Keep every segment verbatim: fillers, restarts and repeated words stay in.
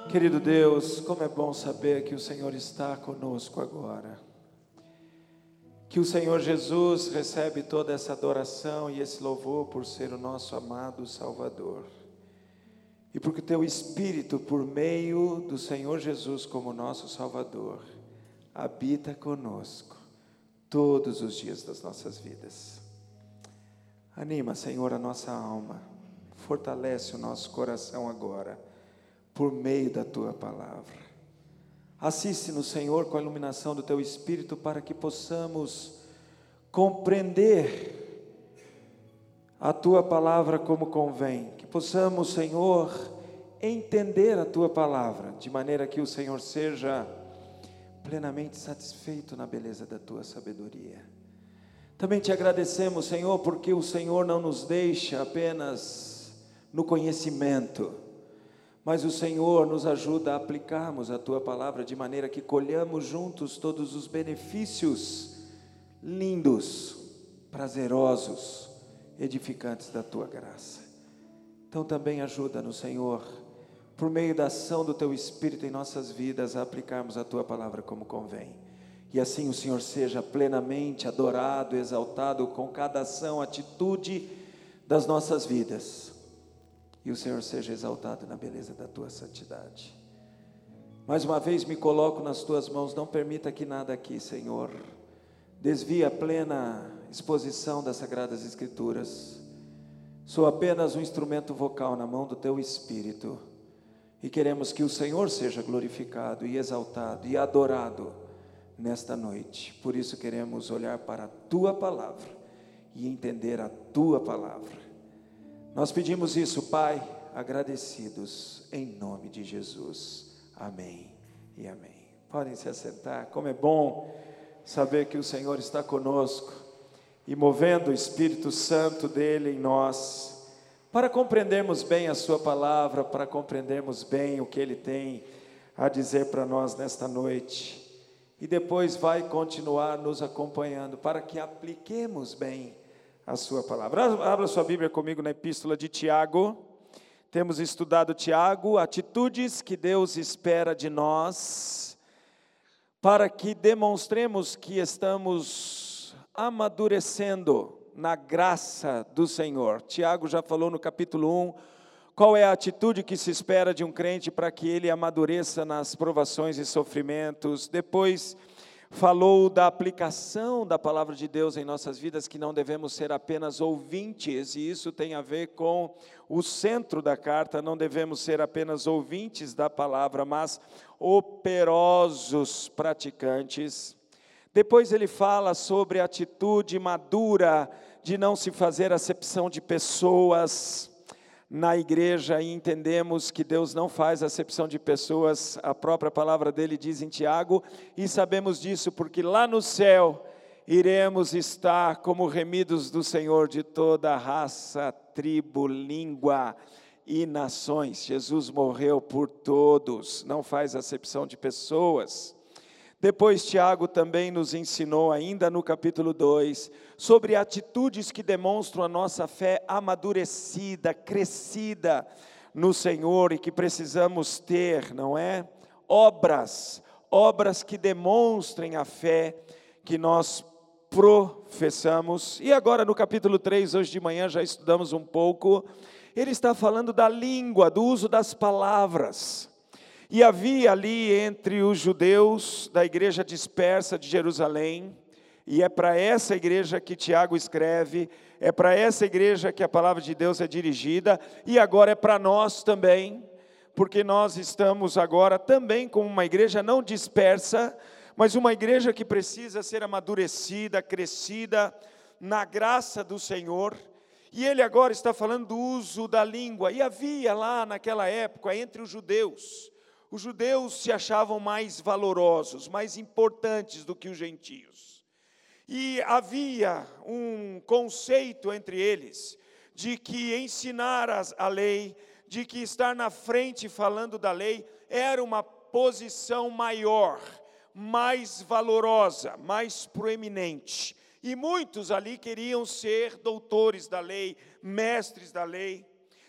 Querido Deus, como é bom saber que o Senhor está conosco agora. Que o Senhor Jesus recebe toda essa adoração e esse louvor por ser o nosso amado Salvador. E porque o Teu Espírito, por meio do Senhor Jesus como nosso Salvador, habita conosco todos os dias das nossas vidas. Anima, Senhor, a nossa alma, fortalece o nosso coração agora, por meio da Tua palavra. Assiste-nos, Senhor, com a iluminação do Teu Espírito, para que possamos compreender a Tua palavra como convém, que possamos, Senhor, entender a Tua palavra, de maneira que o Senhor seja plenamente satisfeito na beleza da Tua sabedoria. Também Te agradecemos, Senhor, porque o Senhor não nos deixa apenas no conhecimento, mas o Senhor nos ajuda a aplicarmos a Tua palavra de maneira que colhamos juntos todos os benefícios lindos, prazerosos, edificantes da Tua graça. Então também ajuda-nos, Senhor, por meio da ação do Teu Espírito em nossas vidas, a aplicarmos a Tua palavra como convém. E assim o Senhor seja plenamente adorado, exaltado com cada ação, atitude das nossas vidas. E o Senhor seja exaltado na beleza da Tua santidade. Mais uma vez me coloco nas Tuas mãos, não permita que nada aqui, Senhor, desvie a plena exposição das Sagradas Escrituras. Sou apenas um instrumento vocal na mão do Teu Espírito, e queremos que o Senhor seja glorificado e exaltado e adorado nesta noite. Por isso queremos olhar para a Tua palavra e entender a Tua palavra. Nós pedimos isso, Pai, agradecidos, em nome de Jesus. Amém e amém. Podem se assentar. Como é bom saber que o Senhor está conosco e movendo o Espírito Santo dele em nós, para compreendermos bem a sua palavra, para compreendermos bem o que ele tem a dizer para nós nesta noite. E depois vai continuar nos acompanhando para que apliquemos bem a sua palavra. Abra sua Bíblia comigo na epístola de Tiago. Temos estudado Tiago, atitudes que Deus espera de nós, para que demonstremos que estamos amadurecendo na graça do Senhor. Tiago já falou no capítulo um, qual é a atitude que se espera de um crente para que ele amadureça nas provações e sofrimentos. Depois falou da aplicação da palavra de Deus em nossas vidas, que não devemos ser apenas ouvintes, e isso tem a ver com o centro da carta. Não devemos ser apenas ouvintes da palavra, mas operosos praticantes. Depois ele fala sobre a atitude madura de não se fazer acepção de pessoas na igreja, e entendemos que Deus não faz acepção de pessoas. A própria palavra dele diz em Tiago, e sabemos disso porque lá no céu iremos estar como remidos do Senhor de toda raça, tribo, língua e nações. Jesus morreu por todos, não faz acepção de pessoas. Depois Tiago também nos ensinou, ainda no capítulo dois, sobre atitudes que demonstram a nossa fé amadurecida, crescida no Senhor, e que precisamos ter, não é? Obras, obras que demonstrem a fé que nós professamos. E agora no capítulo três, hoje de manhã já estudamos um pouco, ele está falando da língua, do uso das palavras. E havia ali entre os judeus da igreja dispersa de Jerusalém, e é para essa igreja que Tiago escreve, é para essa igreja que a palavra de Deus é dirigida, e agora é para nós também, porque nós estamos agora também como uma igreja não dispersa, mas uma igreja que precisa ser amadurecida, crescida na graça do Senhor. E ele agora está falando do uso da língua. E havia lá naquela época entre os judeus, os judeus se achavam mais valorosos, mais importantes do que os gentios. E havia um conceito entre eles, de que ensinar a lei, de que estar na frente falando da lei, era uma posição maior, mais valorosa, mais proeminente. E muitos ali queriam ser doutores da lei, mestres da lei.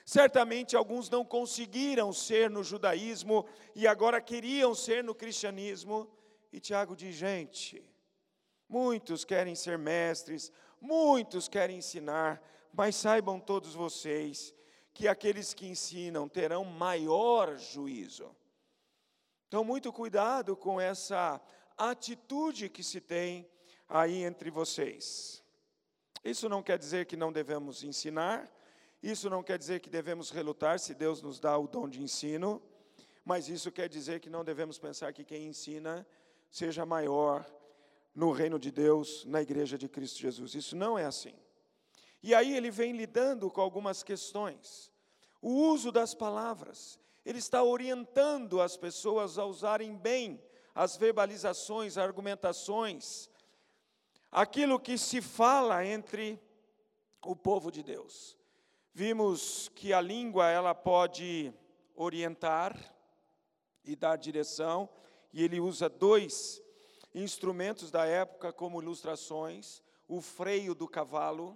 Certamente alguns não conseguiram ser no judaísmo e agora queriam ser no cristianismo. E Tiago diz, gente, muitos querem ser mestres, muitos querem ensinar, mas saibam todos vocês que aqueles que ensinam terão maior juízo. Então, muito cuidado com essa atitude que se tem aí entre vocês. Isso não quer dizer que não devemos ensinar, isso não quer dizer que devemos relutar se Deus nos dá o dom de ensino, mas isso quer dizer que não devemos pensar que quem ensina seja maior no reino de Deus, na igreja de Cristo Jesus. Isso não é assim. E aí ele vem lidando com algumas questões. O uso das palavras. Ele está orientando as pessoas a usarem bem as verbalizações, argumentações, aquilo que se fala entre o povo de Deus. Vimos que a língua, ela pode orientar e dar direção, e ele usa dois instrumentos da época como ilustrações, o freio do cavalo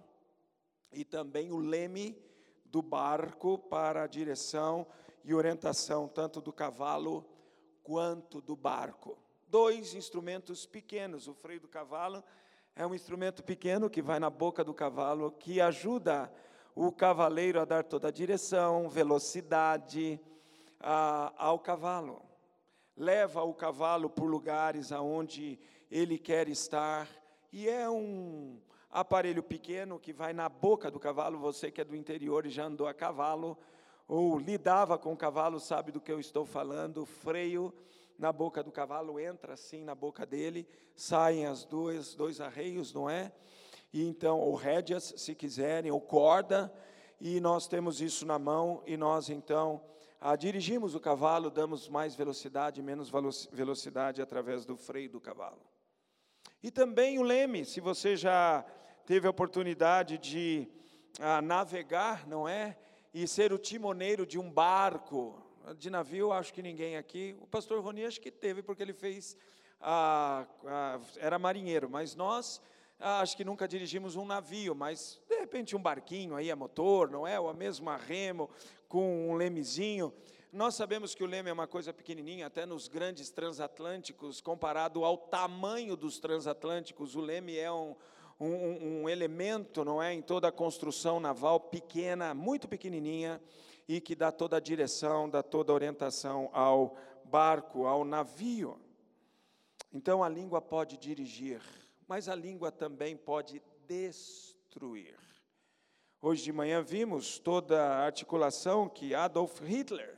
e também o leme do barco para a direção e orientação, tanto do cavalo quanto do barco. Dois instrumentos pequenos, o freio do cavalo é um instrumento pequeno que vai na boca do cavalo, que ajuda o cavaleiro a dar toda a direção, velocidade a, ao cavalo. Leva o cavalo por lugares aonde ele quer estar, e é um aparelho pequeno que vai na boca do cavalo. Você que é do interior e já andou a cavalo, ou lidava com o cavalo, sabe do que eu estou falando. O freio na boca do cavalo, entra assim na boca dele, saem as duas, dois arreios, não é? E então, ou rédeas, se quiserem, ou corda, e nós temos isso na mão, e nós então ah, dirigimos o cavalo, damos mais velocidade, menos velocidade através do freio do cavalo. E também o leme, se você já teve a oportunidade de ah, navegar, não é? E ser o timoneiro de um barco, de navio, acho que ninguém aqui, o pastor Roni acho que teve, porque ele fez, ah, ah, era marinheiro, mas nós, ah, acho que nunca dirigimos um navio, mas de repente um barquinho aí a motor, não é? Ou a mesma remo, com um lemezinho. Nós sabemos que o leme é uma coisa pequenininha, até nos grandes transatlânticos, comparado ao tamanho dos transatlânticos, o leme é um, um, um elemento, não é, em toda a construção naval, pequena, muito pequenininha, e que dá toda a direção, dá toda a orientação ao barco, ao navio. Então a língua pode dirigir, mas a língua também pode destruir. Hoje de manhã vimos toda a articulação que Adolf Hitler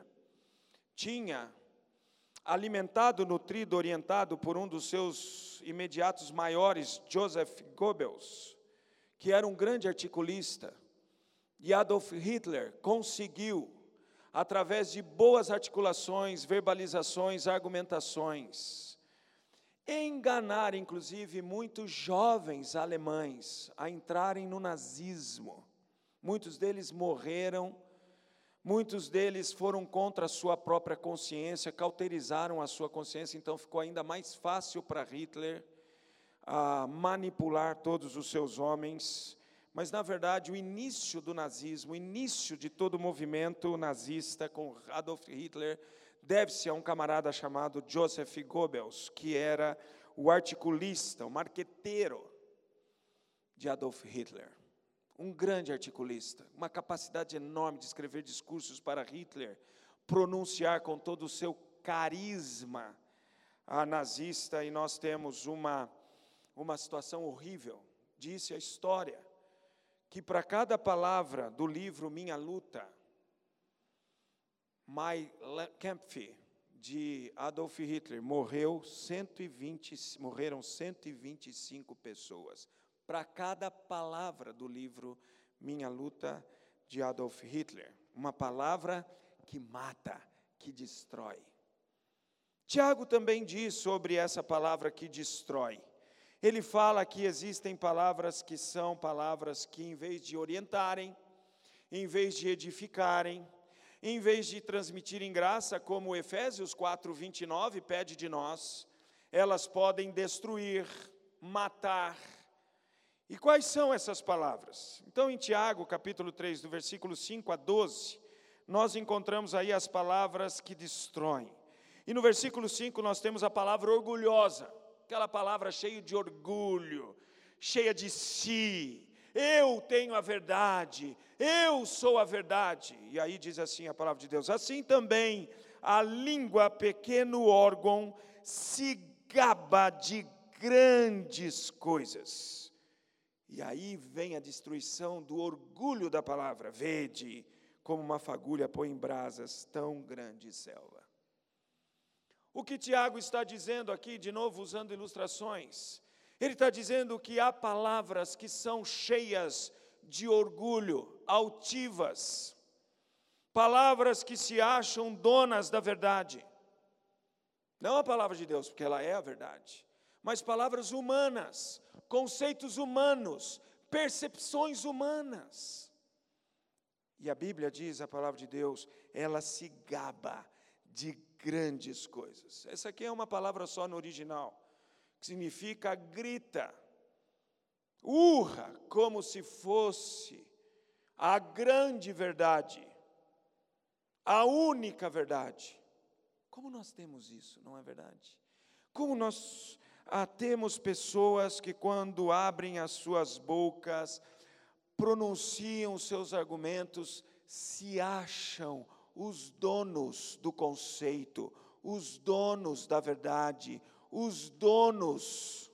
tinha alimentado, nutrido, orientado por um dos seus imediatos maiores, Joseph Goebbels, que era um grande articulista. E Adolf Hitler conseguiu, através de boas articulações, verbalizações, argumentações, enganar, inclusive, muitos jovens alemães a entrarem no nazismo. Muitos deles morreram, muitos deles foram contra a sua própria consciência, cauterizaram a sua consciência, então ficou ainda mais fácil para Hitler a manipular todos os seus homens. Mas, na verdade, o início do nazismo, o início de todo o movimento nazista com Adolf Hitler, deve-se a um camarada chamado Joseph Goebbels, que era o articulista, o marqueteiro de Adolf Hitler. Um grande articulista, uma capacidade enorme de escrever discursos para Hitler, pronunciar com todo o seu carisma a nazista, e nós temos uma, uma situação horrível. Disse a história que para cada palavra do livro Minha Luta, My Kampf, de Adolf Hitler, morreu cento e vinte, morreram cento e vinte e cinco pessoas. Para cada palavra do livro Minha Luta, de Adolf Hitler. Uma palavra que mata, que destrói. Tiago também diz sobre essa palavra que destrói. Ele fala que existem palavras que são palavras que, em vez de orientarem, em vez de edificarem, em vez de transmitirem graça, como Efésios quatro, vinte e nove pede de nós, elas podem destruir, matar. E quais são essas palavras? Então, em Tiago, capítulo três, do versículo cinco a doze, nós encontramos aí as palavras que destroem. E no versículo cinco nós temos a palavra orgulhosa, aquela palavra cheia de orgulho, cheia de si. Eu tenho a verdade, eu sou a verdade. E aí diz assim a palavra de Deus: assim também a língua, pequeno órgão, se gaba de grandes coisas. E aí vem a destruição do orgulho da palavra. Vede como uma fagulha põe em brasas tão grande selva. O que Tiago está dizendo aqui, de novo usando ilustrações, ele está dizendo que há palavras que são cheias de orgulho, altivas, palavras que se acham donas da verdade. Não a palavra de Deus, porque ela é a verdade, mas palavras humanas, conceitos humanos, percepções humanas. E a Bíblia diz, a palavra de Deus, ela se gaba de grandes coisas. Essa aqui é uma palavra só no original, que significa grita, urra, como se fosse a grande verdade, a única verdade. Como nós temos isso, não é verdade? Como nós ah, temos pessoas que quando abrem as suas bocas, pronunciam os seus argumentos, se acham os donos do conceito, os donos da verdade, os donos.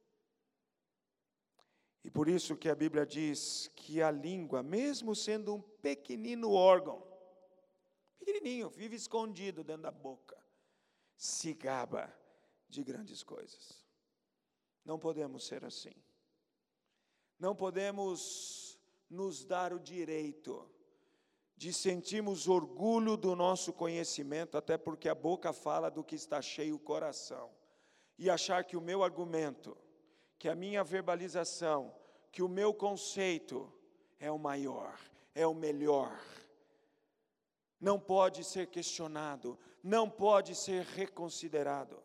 E por isso que a Bíblia diz que a língua, mesmo sendo um pequenino órgão, pequenininho, vive escondido dentro da boca, se gaba de grandes coisas. Não podemos ser assim. Não podemos nos dar o direito de sentirmos orgulho do nosso conhecimento, até porque a boca fala do que está cheio o coração, e achar que o meu argumento, que a minha verbalização, que o meu conceito é o maior, é o melhor. Não pode ser questionado, não pode ser reconsiderado.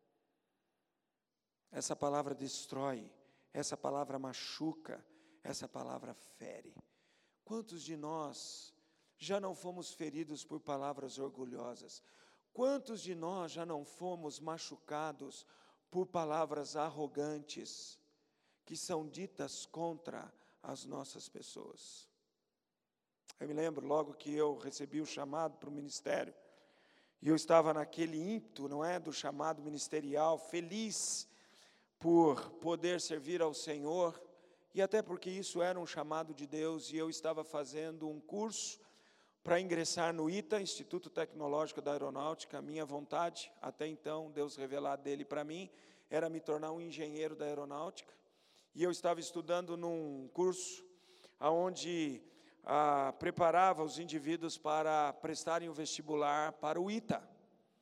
Essa palavra destrói, essa palavra machuca, essa palavra fere. Quantos de nós já não fomos feridos por palavras orgulhosas? Quantos de nós já não fomos machucados por palavras arrogantes, que são ditas contra as nossas pessoas? Eu me lembro, logo que eu recebi o chamado para o ministério, e eu estava naquele ímpeto, não é, do chamado ministerial, feliz por poder servir ao Senhor, e até porque isso era um chamado de Deus, e eu estava fazendo um curso para ingressar no I T A, Instituto Tecnológico da Aeronáutica. A minha vontade, até então, Deus revelado dele para mim, era me tornar um engenheiro da aeronáutica, e eu estava estudando num curso onde ah, preparava os indivíduos para prestarem o vestibular para o I T A.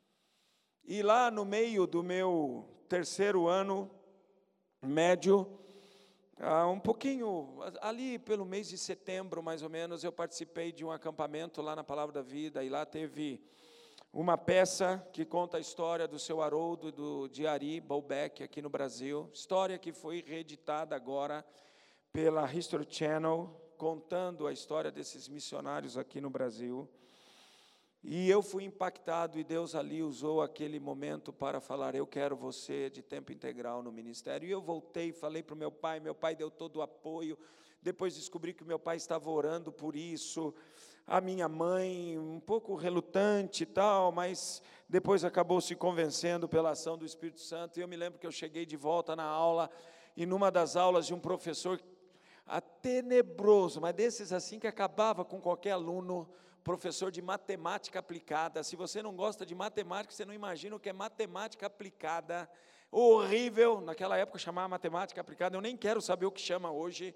E lá no meio do meu terceiro ano médio, ah, um pouquinho, ali pelo mês de setembro, mais ou menos, eu participei de um acampamento lá na Palavra da Vida, e lá teve uma peça que conta a história do seu Haroldo e do de Ari Baubeck aqui no Brasil, história que foi reeditada agora pela History Channel, contando a história desses missionários aqui no Brasil. E eu fui impactado, e Deus ali usou aquele momento para falar: eu quero você de tempo integral no ministério. E eu voltei e falei para o meu pai, meu pai deu todo o apoio. Depois descobri que o meu pai estava orando por isso, a minha mãe um pouco relutante e tal, mas depois acabou se convencendo pela ação do Espírito Santo. E eu me lembro que eu cheguei de volta na aula, e numa das aulas de um professor a tenebroso, mas desses assim que acabava com qualquer aluno, professor de matemática aplicada. Se você não gosta de matemática, você não imagina o que é matemática aplicada, horrível. Naquela época chamava matemática aplicada, eu nem quero saber o que chama hoje.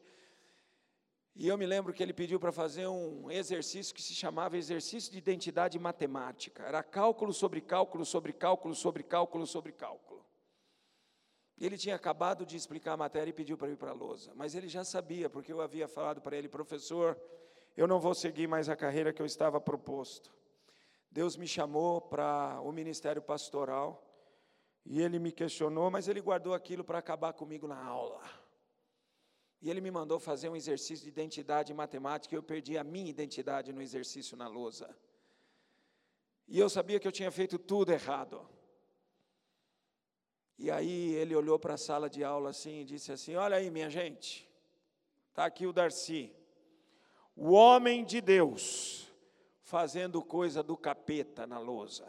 E eu me lembro que ele pediu para fazer um exercício que se chamava exercício de identidade matemática. Era cálculo sobre cálculo, sobre cálculo, sobre cálculo, sobre cálculo. Ele tinha acabado de explicar a matéria e pediu para ir para a lousa, mas ele já sabia, porque eu havia falado para ele: professor, eu não vou seguir mais a carreira que eu estava proposto. Deus me chamou para o ministério pastoral, e ele me questionou, mas ele guardou aquilo para acabar comigo na aula. E ele me mandou fazer um exercício de identidade matemática, e eu perdi a minha identidade no exercício na lousa. E eu sabia que eu tinha feito tudo errado. E aí ele olhou para a sala de aula assim e disse assim: olha aí, minha gente, está aqui o Darcy, o homem de Deus, fazendo coisa do capeta na lousa.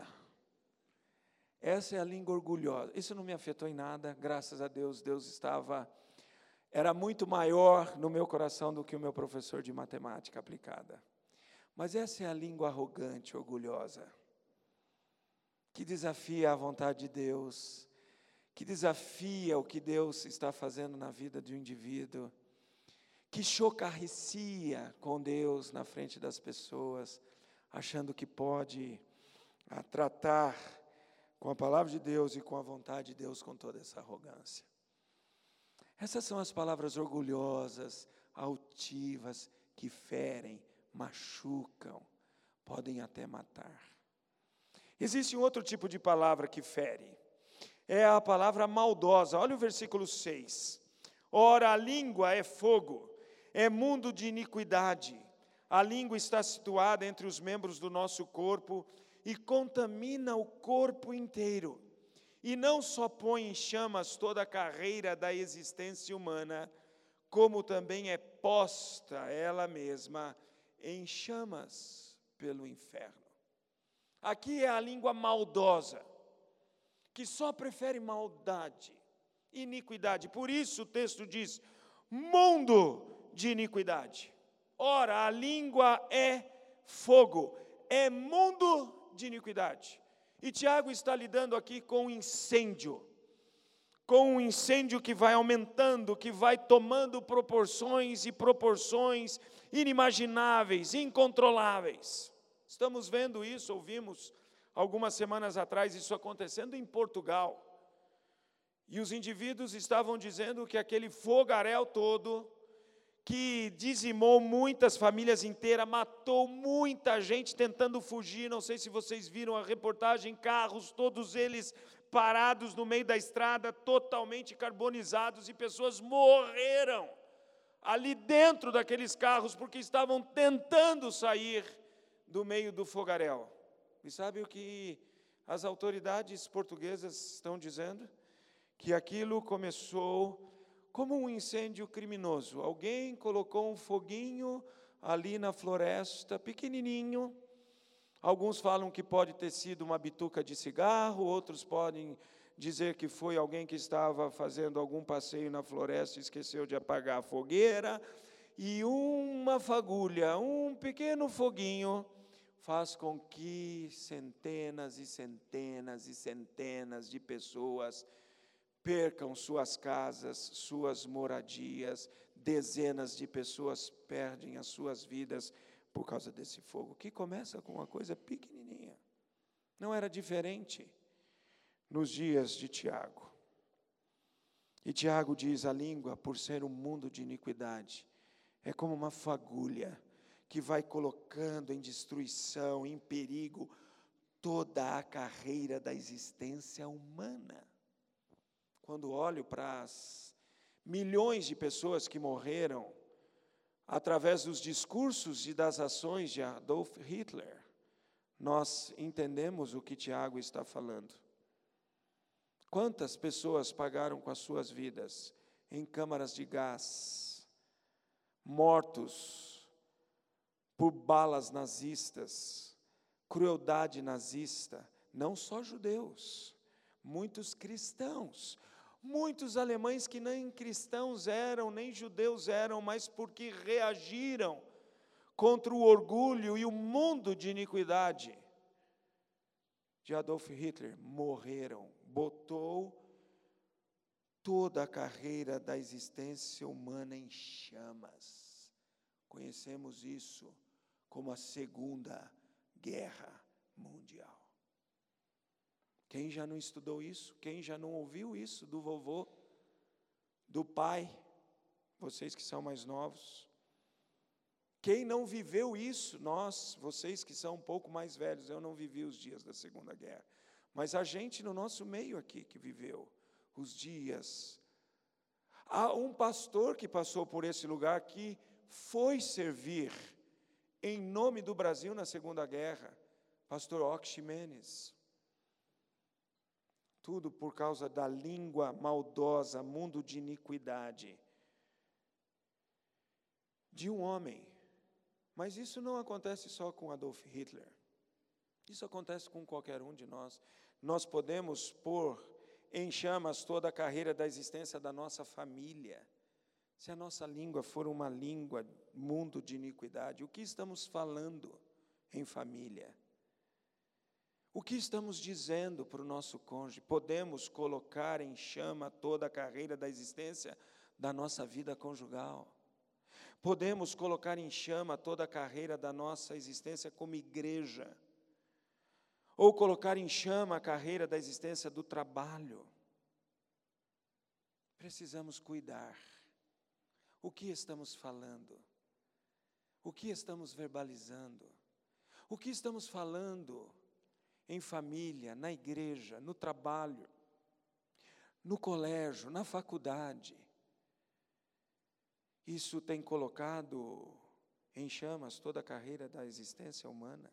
Essa é a língua orgulhosa. Isso não me afetou em nada, graças a Deus. Deus estava, era muito maior no meu coração do que o meu professor de matemática aplicada. Mas essa é a língua arrogante, orgulhosa, que desafia a vontade de Deus, que desafia o que Deus está fazendo na vida de um indivíduo, que chocarrecia com Deus na frente das pessoas, achando que pode a, tratar com a palavra de Deus e com a vontade de Deus com toda essa arrogância. Essas são as palavras orgulhosas, altivas, que ferem, machucam, podem até matar. Existe um outro tipo de palavra que fere, é a palavra maldosa. Olha o versículo seis. Ora, a língua é fogo, é mundo de iniquidade. A língua está situada entre os membros do nosso corpo e contamina o corpo inteiro. E não só põe em chamas toda a carreira da existência humana, como também é posta ela mesma em chamas pelo inferno. Aqui é a língua maldosa, que só prefere maldade, iniquidade. Por isso o texto diz, mundo de iniquidade. Ora, a língua é fogo, é mundo de iniquidade. E Tiago está lidando aqui com um incêndio, com um incêndio que vai aumentando, que vai tomando proporções e proporções inimagináveis, incontroláveis. Estamos vendo isso, ouvimos algumas semanas atrás isso acontecendo em Portugal. E os indivíduos estavam dizendo que aquele fogaréu todo, que dizimou muitas famílias inteiras, matou muita gente tentando fugir. Não sei se vocês viram a reportagem, carros, todos eles parados no meio da estrada, totalmente carbonizados, e pessoas morreram ali dentro daqueles carros, porque estavam tentando sair do meio do fogaréu. E sabe o que as autoridades portuguesas estão dizendo? Que aquilo começou como um incêndio criminoso. Alguém colocou um foguinho ali na floresta, pequenininho. Alguns falam que pode ter sido uma bituca de cigarro, outros podem dizer que foi alguém que estava fazendo algum passeio na floresta e esqueceu de apagar a fogueira. E uma fagulha, um pequeno foguinho, faz com que centenas e centenas e centenas de pessoas percam suas casas, suas moradias, dezenas de pessoas perdem as suas vidas por causa desse fogo, que começa com uma coisa pequenininha. Não era diferente nos dias de Tiago. E Tiago diz, a língua, por ser um mundo de iniquidade, é como uma fagulha que vai colocando em destruição, em perigo, toda a carreira da existência humana. Quando olho para as milhões de pessoas que morreram através dos discursos e das ações de Adolf Hitler, nós entendemos o que Tiago está falando. Quantas pessoas pagaram com as suas vidas em câmaras de gás, mortos por balas nazistas, crueldade nazista, não só judeus, muitos cristãos, muitos alemães que nem cristãos eram, nem judeus eram, mas porque reagiram contra o orgulho e o mundo de iniquidade de Adolf Hitler, morreram, botou toda a carreira da existência humana em chamas. Conhecemos isso como a Segunda Guerra Mundial. Quem já não estudou isso? Quem já não ouviu isso do vovô, do pai? Vocês que são mais novos. Quem não viveu isso? Nós, vocês que são um pouco mais velhos, eu não vivi os dias da Segunda Guerra. Mas a gente no nosso meio aqui que viveu os dias, Há um pastor que passou por esse lugar que foi servir em nome do Brasil na Segunda Guerra, pastor Ox Ximenes. Tudo por causa da língua maldosa, mundo de iniquidade, de um homem. Mas isso não acontece só com Adolf Hitler. Isso acontece com qualquer um de nós. Nós podemos pôr em chamas toda a carreira da existência da nossa família. Se a nossa língua for uma língua, mundo de iniquidade, o que estamos falando em família? O que estamos dizendo para o nosso cônjuge? Podemos colocar em chama toda a carreira da existência da nossa vida conjugal. Podemos colocar em chama toda a carreira da nossa existência como igreja. Ou colocar em chama a carreira da existência do trabalho. Precisamos cuidar. O que estamos falando? O que estamos verbalizando? O que estamos falando em família, na igreja, no trabalho, no colégio, na faculdade? Isso tem colocado em chamas toda a carreira da existência humana?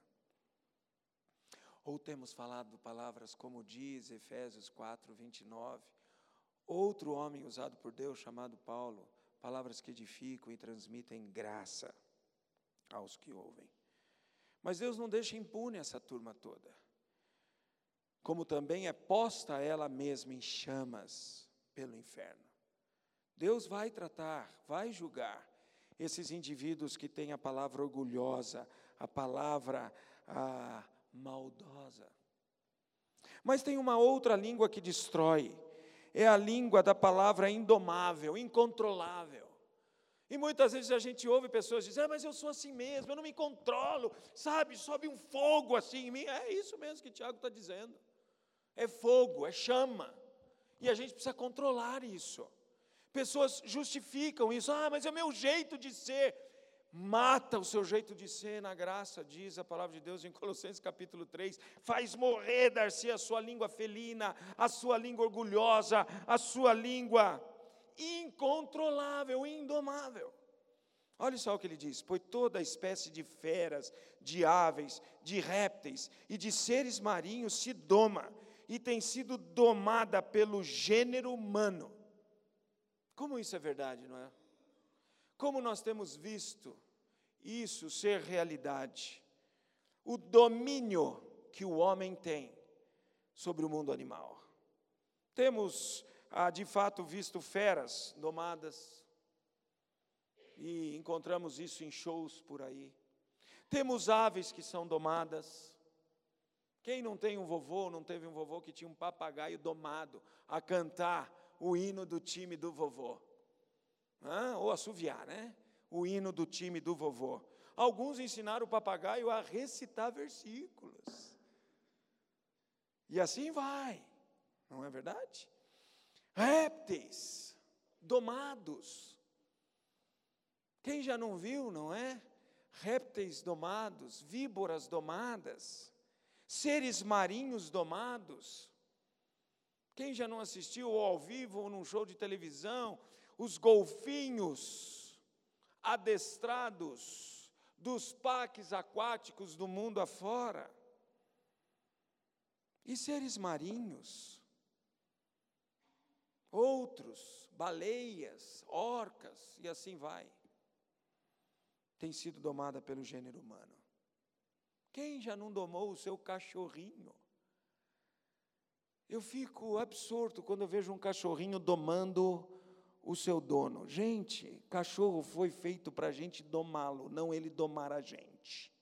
Ou temos falado palavras como diz Efésios quatro, vinte e nove, outro homem usado por Deus chamado Paulo, palavras que edificam e transmitem graça aos que ouvem. Mas Deus não deixa impune essa turma toda, como também é posta ela mesma em chamas pelo inferno. Deus vai tratar, vai julgar esses indivíduos que têm a palavra orgulhosa, a palavra a, maldosa. Mas tem uma outra língua que destrói, é a língua da palavra indomável, incontrolável. E muitas vezes a gente ouve pessoas dizendo, ah, mas eu sou assim mesmo, eu não me controlo, sabe, sobe um fogo assim em mim. É isso mesmo que Tiago está dizendo. É fogo, é chama. E a gente precisa controlar isso. Pessoas justificam isso, ah, mas é o meu jeito de ser. Mata o seu jeito de ser na graça, diz a palavra de Deus em Colossenses capítulo três, faz morrer, dar-se a sua língua felina, a sua língua orgulhosa, a sua língua incontrolável, indomável. Olha só o que ele diz, pois toda espécie de feras, de aves, de répteis e de seres marinhos se doma, e tem sido domada pelo gênero humano. Como isso é verdade, não é? Como nós temos visto isso ser realidade, o domínio que o homem tem sobre o mundo animal. Temos, ah, de fato, visto feras domadas, e encontramos isso em shows por aí. Temos aves que são domadas. Quem não tem um vovô, não teve um vovô que tinha um papagaio domado a cantar o hino do time do vovô? Ah, ou assoviar, né? O hino do time do vovô. Alguns ensinaram o papagaio a recitar versículos. E assim vai, não é verdade? Répteis domados. Quem já não viu, não é? Répteis domados, víboras domadas, seres marinhos domados. Quem já não assistiu ou ao vivo ou num show de televisão, os golfinhos adestrados dos parques aquáticos do mundo afora. E seres marinhos, outros, baleias, orcas, e assim vai, tem sido domada pelo gênero humano. Quem já não domou o seu cachorrinho? Eu fico absorto quando eu vejo um cachorrinho domando o seu dono. Gente, cachorro foi feito para a gente domá-lo, não ele domar a gente.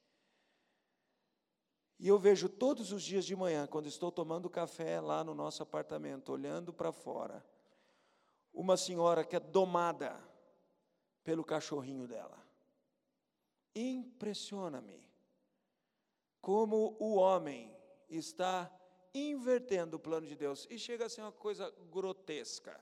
E eu vejo todos os dias de manhã, quando estou tomando café lá no nosso apartamento, olhando para fora, uma senhora que é domada pelo cachorrinho dela. Impressiona-me como o homem está invertendo o plano de Deus, e chega a ser uma coisa grotesca,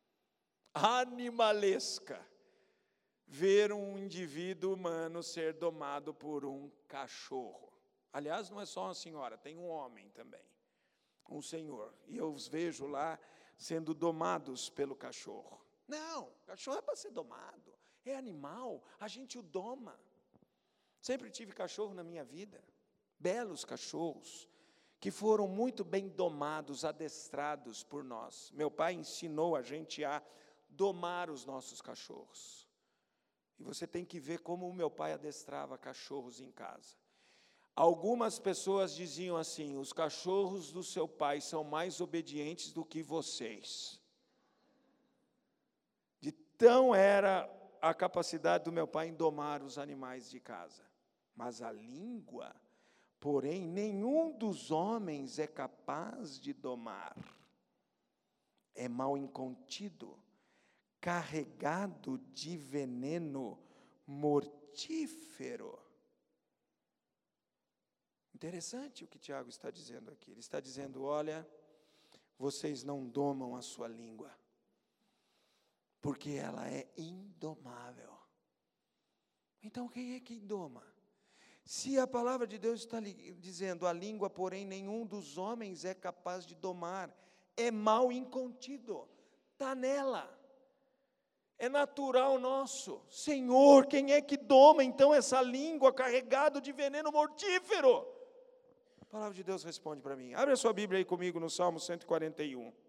animalesca, ver um indivíduo humano ser domado por um cachorro. Aliás, não é só uma senhora, tem um homem também, um senhor, e eu os vejo lá sendo domados pelo cachorro. Não, cachorro é para ser domado, é animal, a gente o doma. Sempre tive cachorro na minha vida, belos cachorros, que foram muito bem domados, adestrados por nós. Meu pai ensinou a gente a domar os nossos cachorros. E você tem que ver como o meu pai adestrava cachorros em casa. Algumas pessoas diziam assim: os cachorros do seu pai são mais obedientes do que vocês. De tão era a capacidade do meu pai em domar os animais de casa. Mas a língua, porém, nenhum dos homens é capaz de domar. É mal incontido, carregado de veneno mortífero. Interessante o que Tiago está dizendo aqui. Ele está dizendo: olha, vocês não domam a sua língua, porque ela é indomável. Então quem é que doma? Se a palavra de Deus está dizendo: a língua, porém, nenhum dos homens é capaz de domar, é mal incontido, está nela, é natural nosso. Senhor, quem é que doma então essa língua carregada de veneno mortífero? A palavra de Deus responde para mim. Abre a sua Bíblia aí comigo no Salmo cento e quarenta e um.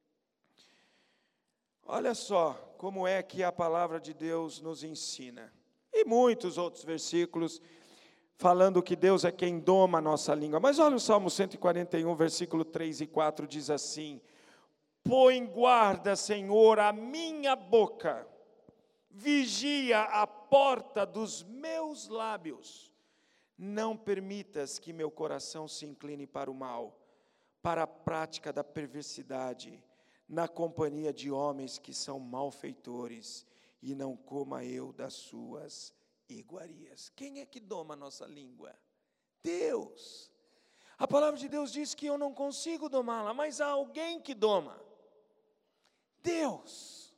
Olha só como é que a palavra de Deus nos ensina. E muitos outros versículos falando que Deus é quem doma a nossa língua. Mas olha o Salmo cento e quarenta e um, versículo três e quatro, diz assim: põe guarda, Senhor, a minha boca, vigia a porta dos meus lábios. Não permitas que meu coração se incline para o mal, para a prática da perversidade, na companhia de homens que são malfeitores, e não coma eu das suas iguarias. Quem é que doma a nossa língua? Deus. A palavra de Deus diz que eu não consigo domá-la, mas há alguém que doma. Deus.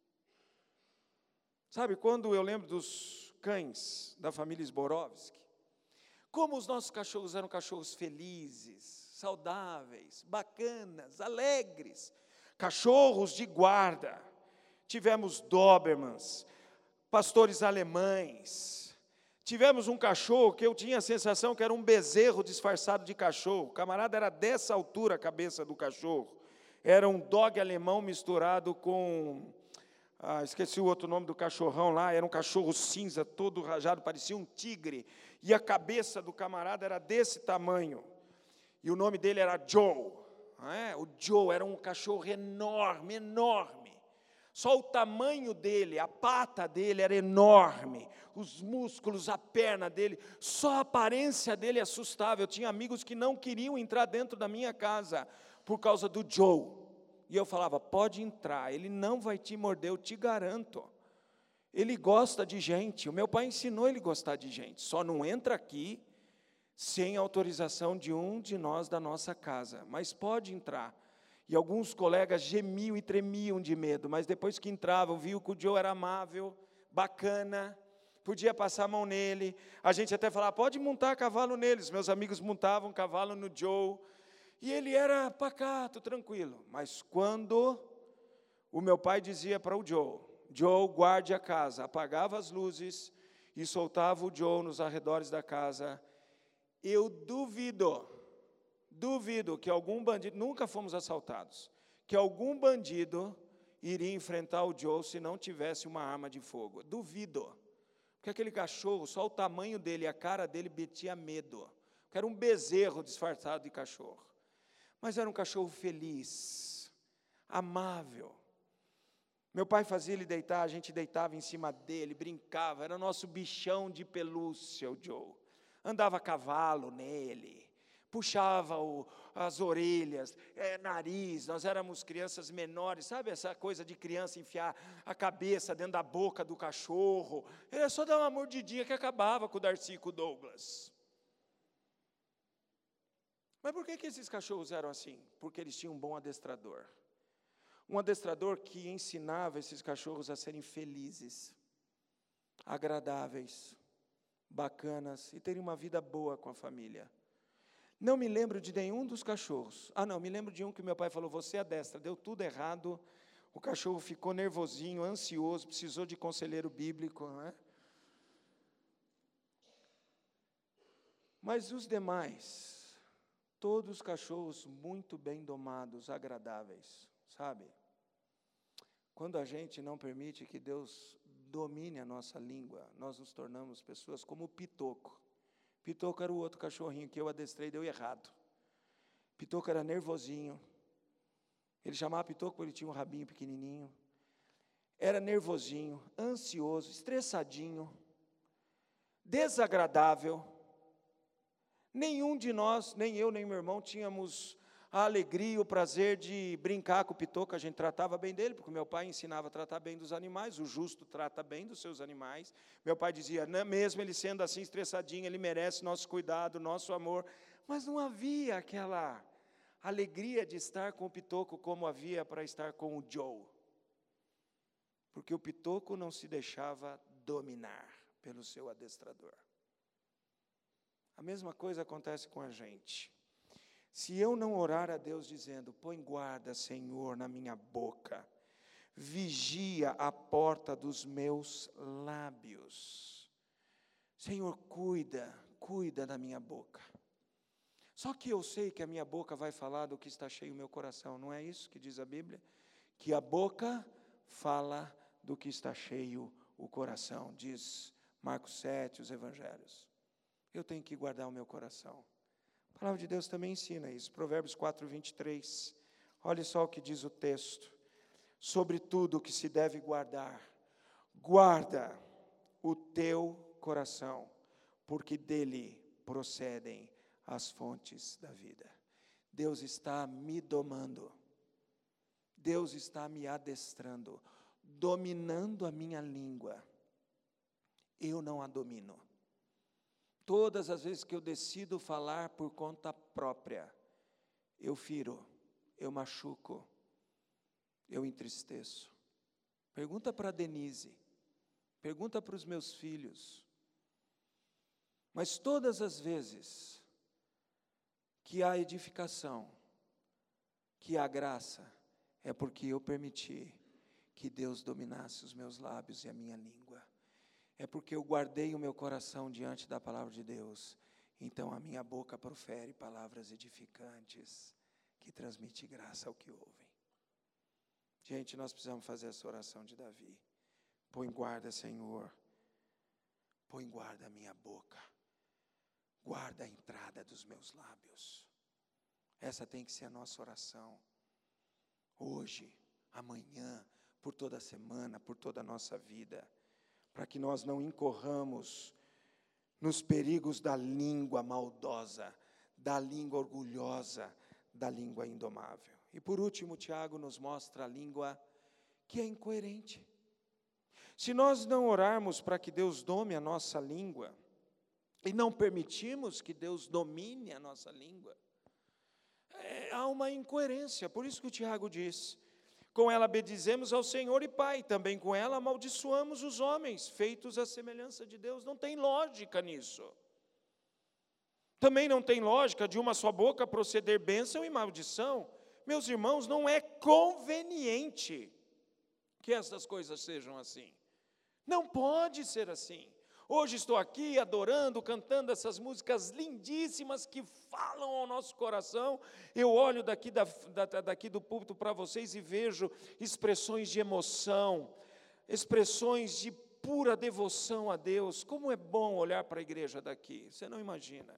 Sabe, quando eu lembro dos cães da família Zborowski, como os nossos cachorros eram cachorros felizes, saudáveis, bacanas, alegres, cachorros de guarda. Tivemos Dobermans, pastores alemães. Tivemos um cachorro que eu tinha a sensação que era um bezerro disfarçado de cachorro. O camarada era dessa altura a cabeça do cachorro. Era um dog alemão misturado com... Ah, esqueci o outro nome do cachorrão lá. Era um cachorro cinza, todo rajado, parecia um tigre. E a cabeça do camarada era desse tamanho. E o nome dele era Joe. É? O Joe era um cachorro enorme, enorme. Só o tamanho dele, a pata dele era enorme, os músculos, a perna dele, só a aparência dele assustava. Eu tinha amigos que não queriam entrar dentro da minha casa por causa do Joe. E eu falava: pode entrar, ele não vai te morder, eu te garanto. Ele gosta de gente, o meu pai ensinou ele a gostar de gente, só não entra aqui sem autorização de um de nós da nossa casa, mas pode entrar. E alguns colegas gemiam e tremiam de medo, mas depois que entravam, viu que o Joe era amável, bacana, podia passar a mão nele. A gente até falava: pode montar cavalo neles. Meus amigos montavam cavalo no Joe, e ele era pacato, tranquilo. Mas quando o meu pai dizia para o Joe: Joe, guarde a casa, apagava as luzes e soltava o Joe nos arredores da casa, eu duvido, duvido que algum bandido, nunca fomos assaltados, que algum bandido iria enfrentar o Joe se não tivesse uma arma de fogo. Duvido. Porque aquele cachorro, só o tamanho dele, a cara dele metia medo. Porque era um bezerro disfarçado de cachorro. Mas era um cachorro feliz, amável. Meu pai fazia ele deitar, a gente deitava em cima dele, brincava, era nosso bichão de pelúcia, o Joe. Andava a cavalo nele, puxava o, as orelhas, é, nariz, nós éramos crianças menores, sabe essa coisa de criança enfiar a cabeça dentro da boca do cachorro? Era só dar uma mordidinha que acabava com o Darcy e com o Douglas. Mas por que que esses cachorros eram assim? Porque eles tinham um bom adestrador. Um adestrador que ensinava esses cachorros a serem felizes, agradáveis, bacanas e terem uma vida boa com a família. Não me lembro de nenhum dos cachorros. Ah, não, me lembro de um que meu pai falou: você adestra, deu tudo errado, O cachorro ficou nervosinho, ansioso, precisou de conselheiro bíblico, não é? Mas os demais, todos os cachorros muito bem domados, agradáveis, sabe? Quando a gente não permite que Deus domine a nossa língua, nós nos tornamos pessoas como o Pitoco. Pitoco era o outro cachorrinho que eu adestrei, deu errado. Pitoco era nervosinho. Ele chamava Pitoco porque ele tinha um rabinho pequenininho. Era nervosinho, ansioso, estressadinho, desagradável. Nenhum de nós, nem eu, nem meu irmão, tínhamos a alegria e o prazer de brincar com o Pitoco. A gente tratava bem dele, porque meu pai ensinava a tratar bem dos animais. O justo trata bem dos seus animais. Meu pai dizia, não, mesmo ele sendo assim estressadinho, ele merece nosso cuidado, nosso amor. Mas não havia aquela alegria de estar com o Pitoco como havia para estar com o Joe. Porque o Pitoco não se deixava dominar pelo seu adestrador. A mesma coisa acontece com a gente. Se eu não orar a Deus dizendo, põe guarda, Senhor, na minha boca, vigia a porta dos meus lábios. Senhor, cuida, cuida da minha boca. Só que eu sei que a minha boca vai falar do que está cheio o meu coração, não é isso que diz a Bíblia? Que a boca fala do que está cheio o coração, diz Marcos sete, os evangelhos. Eu tenho que guardar o meu coração. A palavra de Deus também ensina isso. Provérbios quatro, vinte e três. Olha só o que diz o texto. Sobre tudo o que se deve guardar, guarda o teu coração, porque dele procedem as fontes da vida. Deus está me domando. Deus está me adestrando, dominando a minha língua. Eu não a domino. Todas as vezes que eu decido falar por conta própria, eu firo, eu machuco, eu entristeço. Pergunta para a Denise, pergunta para os meus filhos. Mas todas as vezes que há edificação, que há graça, é porque eu permiti que Deus dominasse os meus lábios e a minha língua. É porque eu guardei o meu coração diante da palavra de Deus. Então a minha boca profere palavras edificantes, que transmite graça ao que ouvem. Gente, nós precisamos fazer essa oração de Davi. Põe guarda, Senhor. Põe guarda a minha boca. Guarda a entrada dos meus lábios. Essa tem que ser a nossa oração. Hoje, amanhã, por toda a semana, por toda a nossa vida. Para que nós não incorramos nos perigos da língua maldosa, da língua orgulhosa, da língua indomável. E por último, Tiago nos mostra a língua que é incoerente. Se nós não orarmos para que Deus dome a nossa língua, e não permitirmos que Deus domine a nossa língua, é, há uma incoerência. Por isso que o Tiago diz, com ela bendizemos ao Senhor e Pai, também com ela amaldiçoamos os homens, feitos à semelhança de Deus. Não tem lógica nisso. Também não tem lógica de uma só boca proceder bênção e maldição. Meus irmãos, não é conveniente que essas coisas sejam assim. Não pode ser assim. Hoje estou aqui adorando, cantando essas músicas lindíssimas que falam ao nosso coração. Eu olho daqui, da, da, daqui do púlpito para vocês e vejo expressões de emoção, expressões de pura devoção a Deus. Como é bom olhar para a igreja daqui, você não imagina.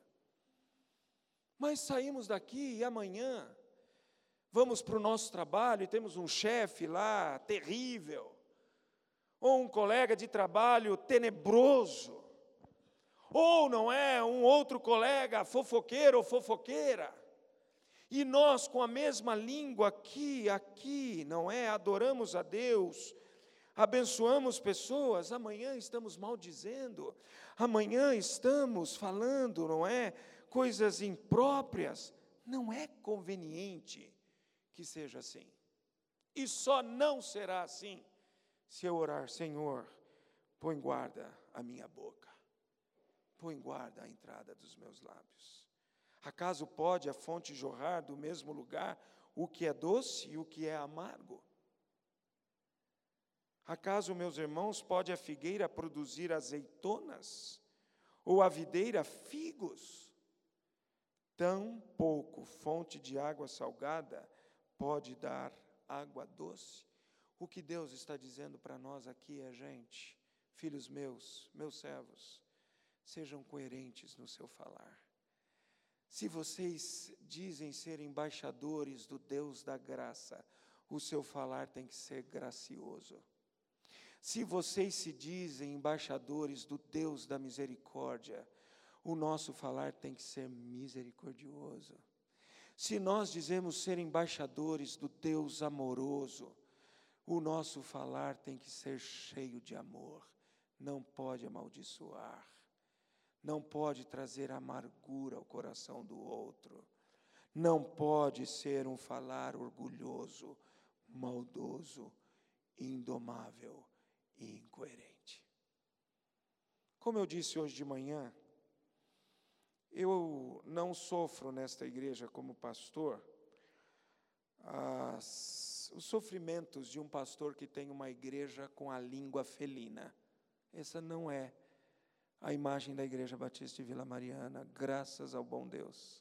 Mas saímos daqui e amanhã vamos para o nosso trabalho e temos um chefe lá terrível, ou um colega de trabalho tenebroso, ou não é, um outro colega fofoqueiro ou fofoqueira, e nós com a mesma língua aqui, aqui, não é, adoramos a Deus, abençoamos pessoas, amanhã estamos maldizendo, amanhã estamos falando, não é, coisas impróprias. Não é conveniente que seja assim, e só não será assim se eu orar, Senhor, põe guarda a minha boca, põe guarda a entrada dos meus lábios. Acaso pode a fonte jorrar do mesmo lugar o que é doce e o que é amargo? Acaso, meus irmãos, pode a figueira produzir azeitonas? Ou a videira figos? Tão pouco fonte de água salgada pode dar água doce? O que Deus está dizendo para nós aqui é, gente, filhos meus, meus servos, sejam coerentes no seu falar. Se vocês dizem ser embaixadores do Deus da graça, o seu falar tem que ser gracioso. Se vocês se dizem embaixadores do Deus da misericórdia, o nosso falar tem que ser misericordioso. Se nós dizemos ser embaixadores do Deus amoroso, o nosso falar tem que ser cheio de amor, não pode amaldiçoar, não pode trazer amargura ao coração do outro, não pode ser um falar orgulhoso, maldoso, indomável e incoerente. Como eu disse hoje de manhã, eu não sofro nesta igreja como pastor as, os sofrimentos de um pastor que tem uma igreja com a língua felina. Essa não é a imagem da Igreja Batista de Vila Mariana, graças ao bom Deus.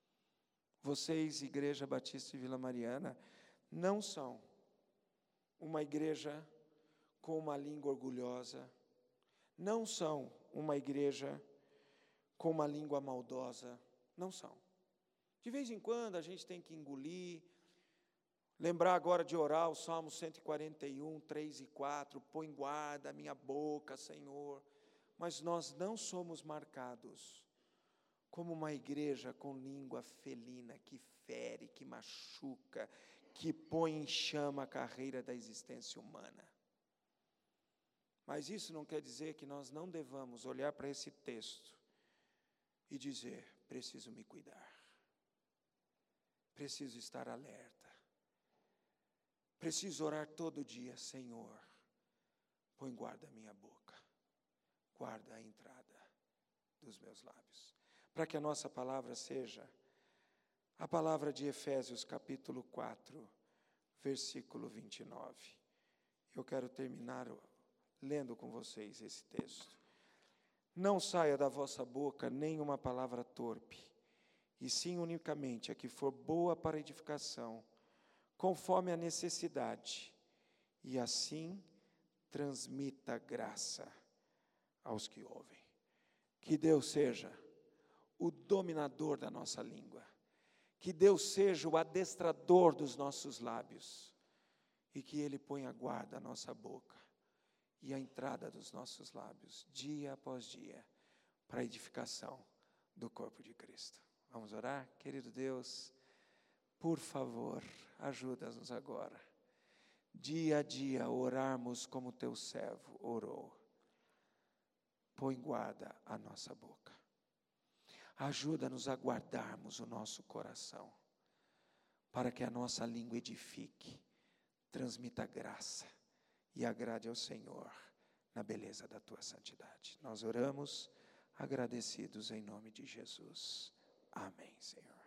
Vocês, Igreja Batista de Vila Mariana, não são uma igreja com uma língua orgulhosa, não são uma igreja com uma língua maldosa, não são. De vez em quando a gente tem que engolir, lembrar agora de orar o Salmo cento e quarenta e um, três e quatro, põe guarda a minha boca, Senhor, mas nós não somos marcados como uma igreja com língua felina, que fere, que machuca, que põe em chama a carreira da existência humana. Mas isso não quer dizer que nós não devamos olhar para esse texto e dizer, preciso me cuidar, preciso estar alerta, preciso orar todo dia, Senhor, põe guarda a minha boca, guarda a entrada dos meus lábios, para que a nossa palavra seja a palavra de Efésios capítulo quatro, versículo vinte e nove. Eu quero terminar lendo com vocês esse texto. Não saia da vossa boca nenhuma palavra torpe, e sim unicamente a que for boa para edificação, conforme a necessidade, e assim transmita graça aos que ouvem. Que Deus seja o dominador da nossa língua, que Deus seja o adestrador dos nossos lábios, e que Ele ponha guarda à nossa boca e a entrada dos nossos lábios, dia após dia, para a edificação do corpo de Cristo. Vamos orar? Querido Deus, por favor, ajuda-nos agora, dia a dia, orarmos como teu servo orou. Põe guarda à nossa boca. Ajuda-nos a guardarmos o nosso coração, para que a nossa língua edifique, transmita graça e agrade ao Senhor na beleza da tua santidade. Nós oramos agradecidos em nome de Jesus. Amém, Senhor.